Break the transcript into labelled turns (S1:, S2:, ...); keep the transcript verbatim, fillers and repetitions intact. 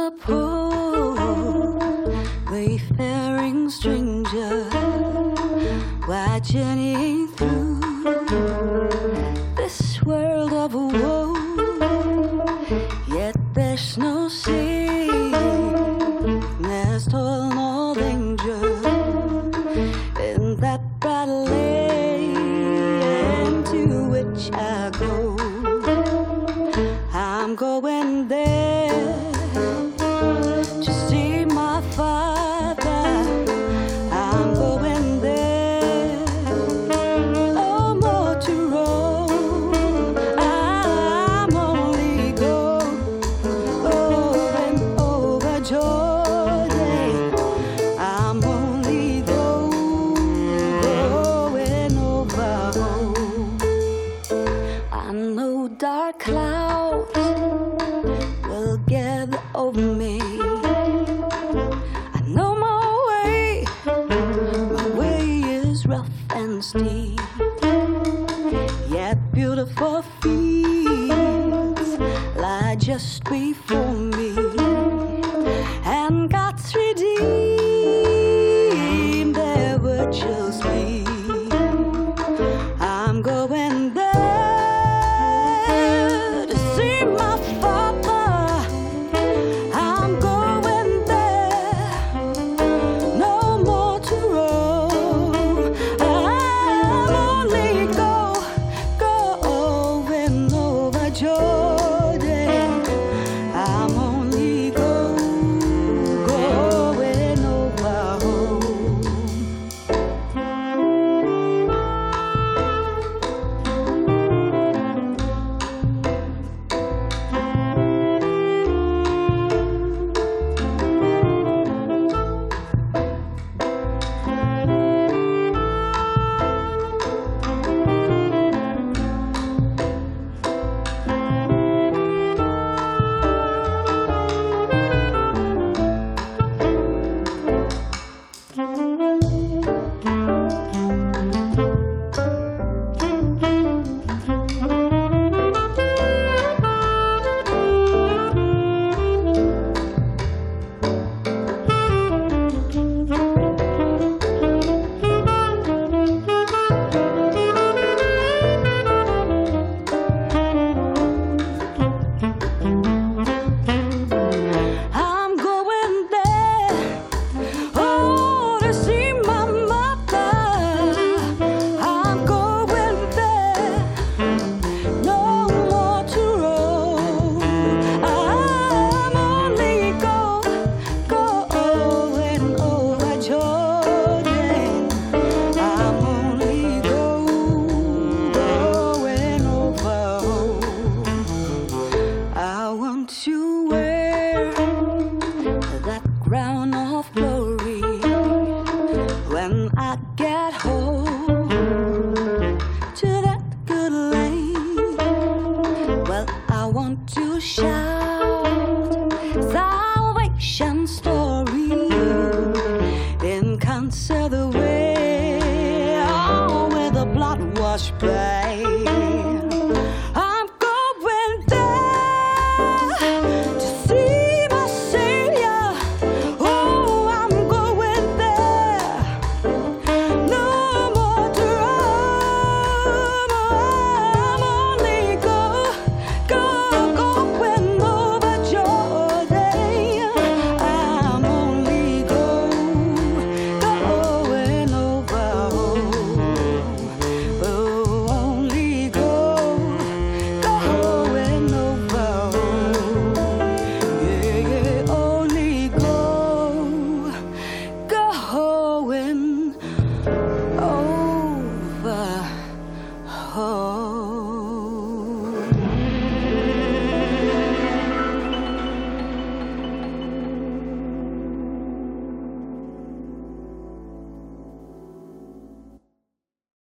S1: a poor wayfaring stranger, watching through this world of woe. Yet there's no sickness, toil, nor danger in that bright land to which I go. I'm going there to see my Father. I'm going there, oh, more to roam. I'm only going over and over Jordan. I'm only going, going over home. I know dark clouds will gather over me. I know my way, my way is rough and steep. Yet beautiful fields lie just before me, and God's redeemed their virtues be. I'm going there to see my Father. I'm going there, no more to roam. I'm only go, going over Jordan. I'm only go, going over home. I'm going there, oh, to see my mother. I'm going there, no more to roam. I'm only go, going over Jordan. I'm only go, going over home. I want to wear that crown of glory when I get home to that good land. Well, I want to shout salvation's story.